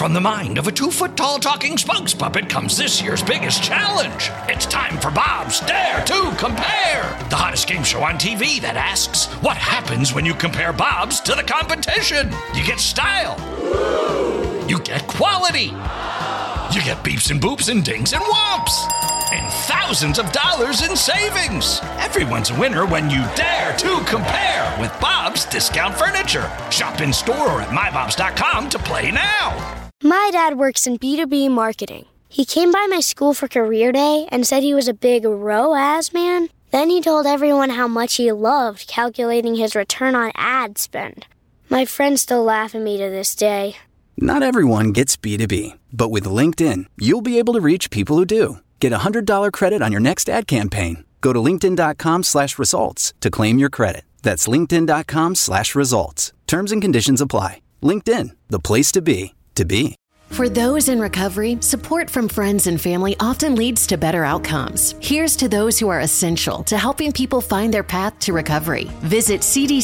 From the mind of a 2-foot-tall talking spokes puppet comes this year's biggest challenge. It's time for Bob's Dare to Compare, the hottest game show on TV that asks, what happens when you compare Bob's to the competition? You get style. You get quality. You get beeps and boops and dings and whomps. And thousands of dollars in savings. Everyone's a winner when you dare to compare with Bob's Discount Furniture. Shop in store or at mybobs.com to play now. My dad works in B2B marketing. He came by my school for career day and said he was a big ROAS man. Then he told everyone how much he loved calculating his return on ad spend. My friends still laugh at me to this day. Not everyone gets B2B, but with LinkedIn, you'll be able to reach people who do. Get a $100 credit on your next ad campaign. Go to linkedin.com/results to claim your credit. That's linkedin.com/results. Terms and conditions apply. LinkedIn, the place to be, to be. For those in recovery, support from friends and family often leads to better outcomes. Here's to those who are essential to helping people find their path to recovery. Visit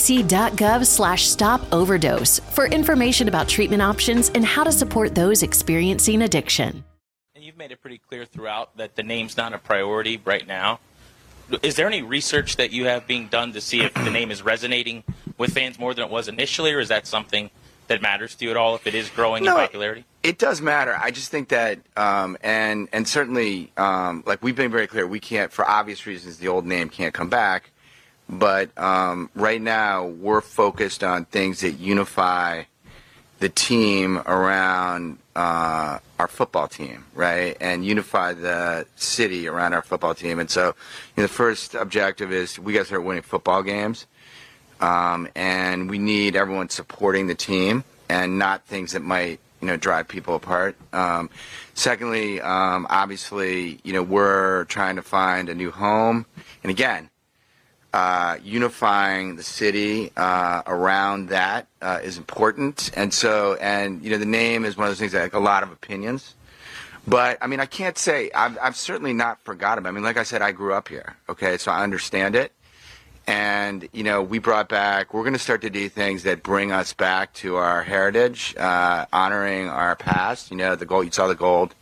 cdc.gov/stop-overdose for information about treatment options and how to support those experiencing addiction. You've made it pretty clear throughout that the name's not a priority right now. Is there any research that you have being done to see if the name is resonating with fans more than it was initially, or is that something that matters to you at all if it is growing in popularity? It does matter. I just think that, and certainly, like we've been very clear, we can't, for obvious reasons, the old name can't come back. But right now, we're focused on things that unify the team around our football team, right? And unify the city around our football team. And so, the first objective is we got to start winning football games. And we need everyone supporting the team and not things that might, drive people apart. Secondly, obviously, we're trying to find a new home. And again, unifying the city around that is important. And so, the name is one of those things that like a lot of opinions. But, I can't say, I've certainly not forgotten about it. Like I said, I grew up here, okay? So I understand it. And, we brought back, we're going to start to do things that bring us back to our heritage, honoring our past. The gold, you saw the gold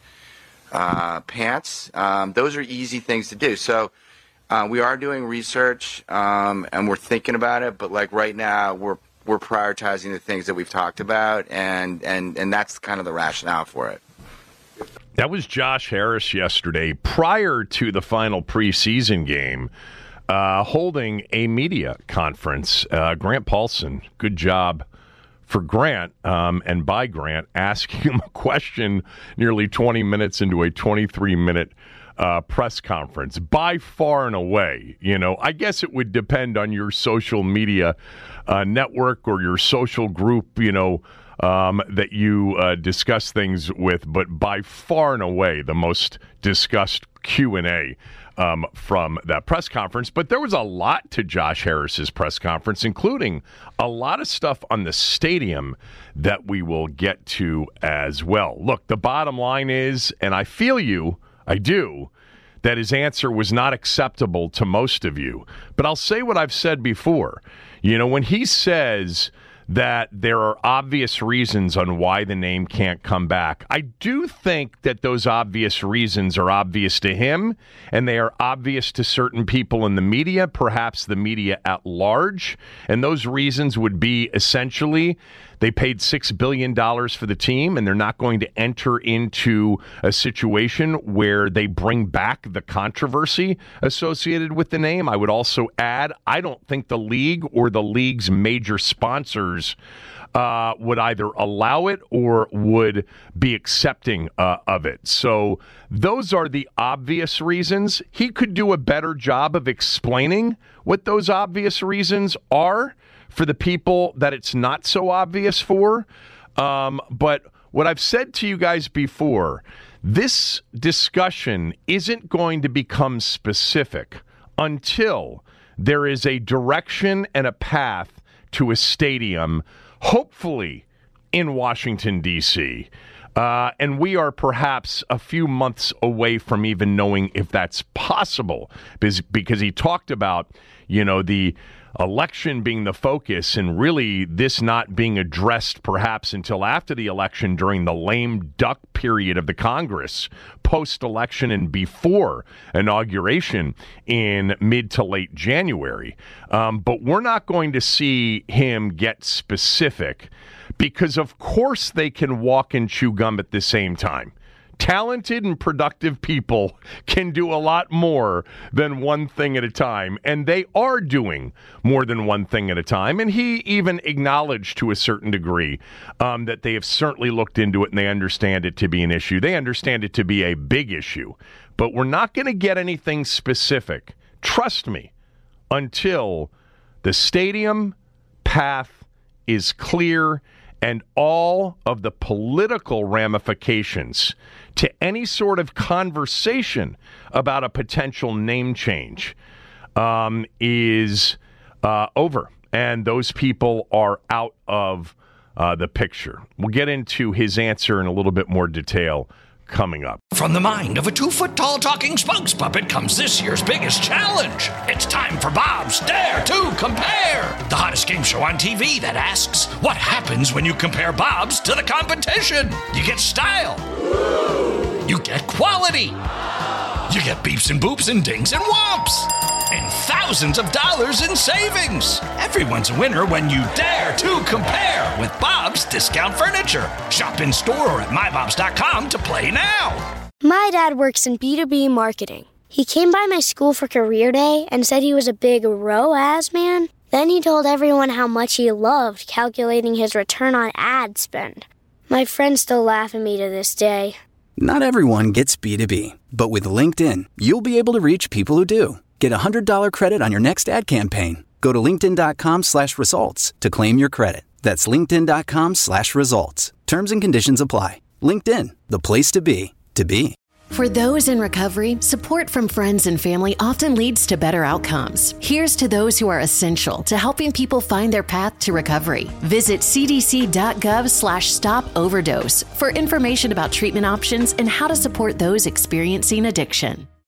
pants. Those are easy things to do. So we are doing research, and we're thinking about it. But, like, right now, we're prioritizing the things that we've talked about, and that's kind of the rationale for it. That was Josh Harris yesterday, prior to the final preseason game. Holding a media conference. Grant Paulson, good job for Grant, and by Grant, asking him a question nearly 20 minutes into a 23-minute press conference. By far and away, I guess it would depend on your social media network or your social group, that you discuss things with, but by far and away the most discussed Q&A from that press conference. But there was a lot to Josh Harris's press conference, including a lot of stuff on the stadium that we will get to as well. Look, the bottom line is, and I feel you, I do, that his answer was not acceptable to most of you. But I'll say what I've said before. When he says that there are obvious reasons on why the name can't come back, I do think that those obvious reasons are obvious to him, and they are obvious to certain people in the media, perhaps the media at large. And those reasons would be essentially they paid $6 billion for the team, and they're not going to enter into a situation where they bring back the controversy associated with the name. I would also add, I don't think the league or the league's major sponsors would either allow it or would be accepting of it. So those are the obvious reasons. He could do a better job of explaining what those obvious reasons are for the people that it's not so obvious for. But what I've said to you guys before, this discussion isn't going to become specific until there is a direction and a path to a stadium, hopefully in Washington, D.C. And we are perhaps a few months away from even knowing if that's possible, because he talked about, the election being the focus and really this not being addressed perhaps until after the election during the lame duck period of the Congress, post-election and before inauguration in mid to late January. But we're not going to see him get specific because, of course, they can walk and chew gum at the same time. Talented and productive people can do a lot more than one thing at a time, and they are doing more than one thing at a time. And he even acknowledged to a certain degree that they have certainly looked into it and they understand it to be an issue. They understand it to be a big issue, but we're not going to get anything specific, trust me, until the stadium path is clear and all of the political ramifications to any sort of conversation about a potential name change is over. And those people are out of the picture. We'll get into his answer in a little bit more detail coming up. From the mind of a 2-foot-tall talking spokes puppet comes this year's biggest challenge. It's time for Bob's Dare to Compare, the hottest game show on TV that asks, what happens when you compare Bob's to the competition? You get style. You get quality. You get beeps and boops and dings and whomps. And thousands of dollars in savings. Everyone's a winner when you dare to compare with Bob's Discount Furniture. Shop in store or at mybobs.com to play now. My dad works in B2B marketing. He came by my school for career day and said he was a big ROAS man. Then he told everyone how much he loved calculating his return on ad spend. My friends still laugh at me to this day. Not everyone gets B2B, but with LinkedIn, you'll be able to reach people who do. Get a $100 credit on your next ad campaign. Go to linkedin.com/results to claim your credit. That's linkedin.com/results. Terms and conditions apply. LinkedIn, the place to be, to be. For those in recovery, support from friends and family often leads to better outcomes. Here's to those who are essential to helping people find their path to recovery. Visit cdc.gov/stop overdose for information about treatment options and how to support those experiencing addiction.